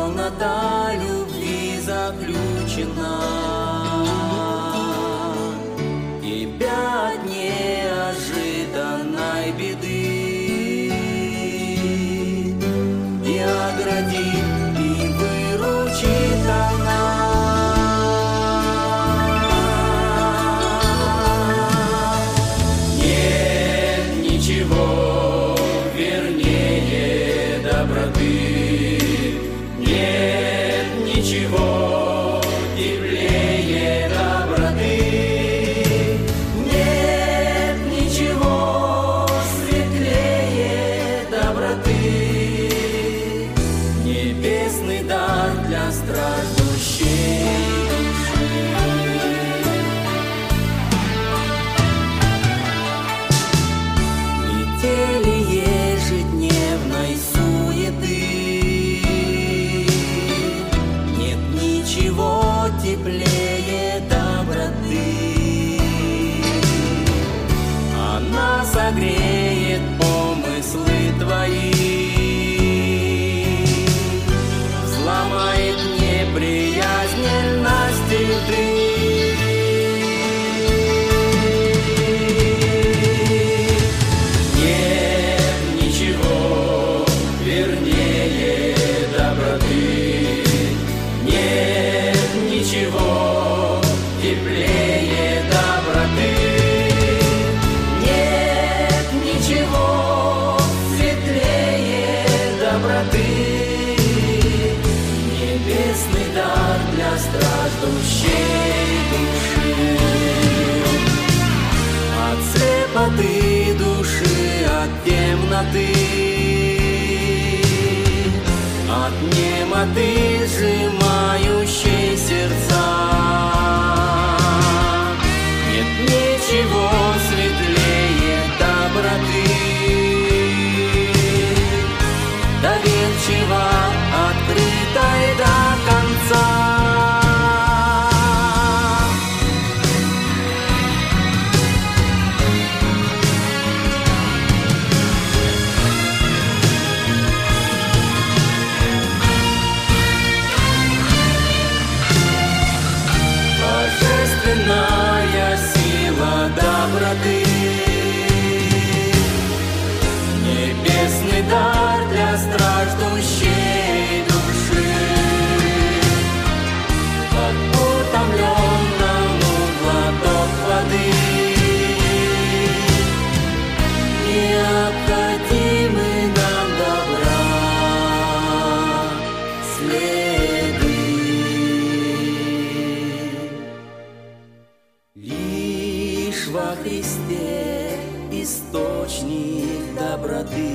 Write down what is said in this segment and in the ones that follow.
полнота любви заключена. Тебя от неожиданной беды и оградит, и выручит она. Нет ничего вернее доброты, нет ничего теплее доброты, нет ничего светлее доброты. Небесный дар для страждущей души. Метели ежедневной суеты, нет ничего теплее доброты. Она согреет помыслы твои, взломает неприязненность ты. Нет ничего вернее доброты, нет ничего теплее доброты, нет ничего светлее доброты. Небесный дар для страждущей души. От слепоты души, от темноты, от немоты, сжимающей сердца, нет ничего светлее доброты. Доверчиво открытой до конца. Божественная сила доброты, небесный дар для страждущей души. Как утомленному глоток воды, необходимы нам добра следы. Лишь во Христе источник доброты,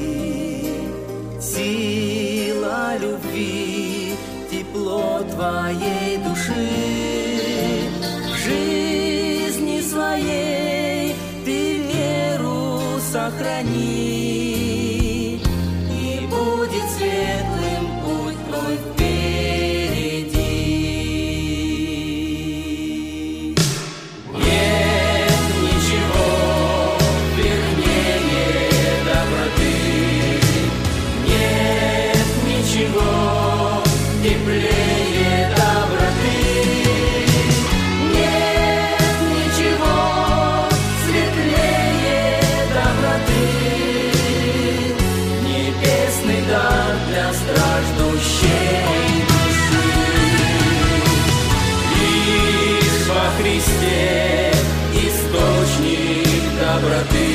сила любви, тепло твоей души. В жизни своей ты веру сохрани, и будет светлым путь твой впереди. Нет ничего вернее доброты, нет ничего теплее доброты, нет ничего светлее доброты. Небесный дар для страждущей души. Лишь во Христе источник доброты,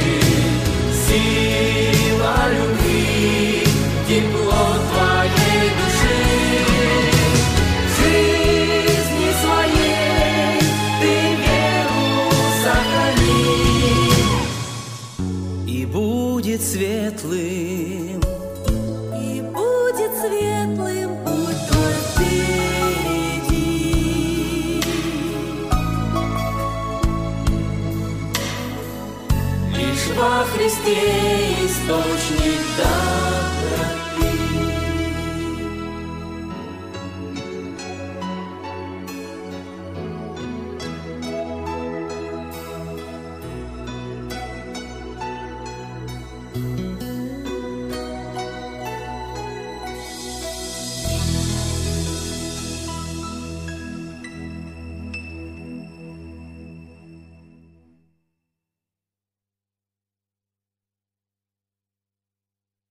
сила любви, тепло твоей души. В жизни своей ты веру сохрани, и будет светлым, и будет светлым путь твой впереди. Лишь во Христе источник доброты.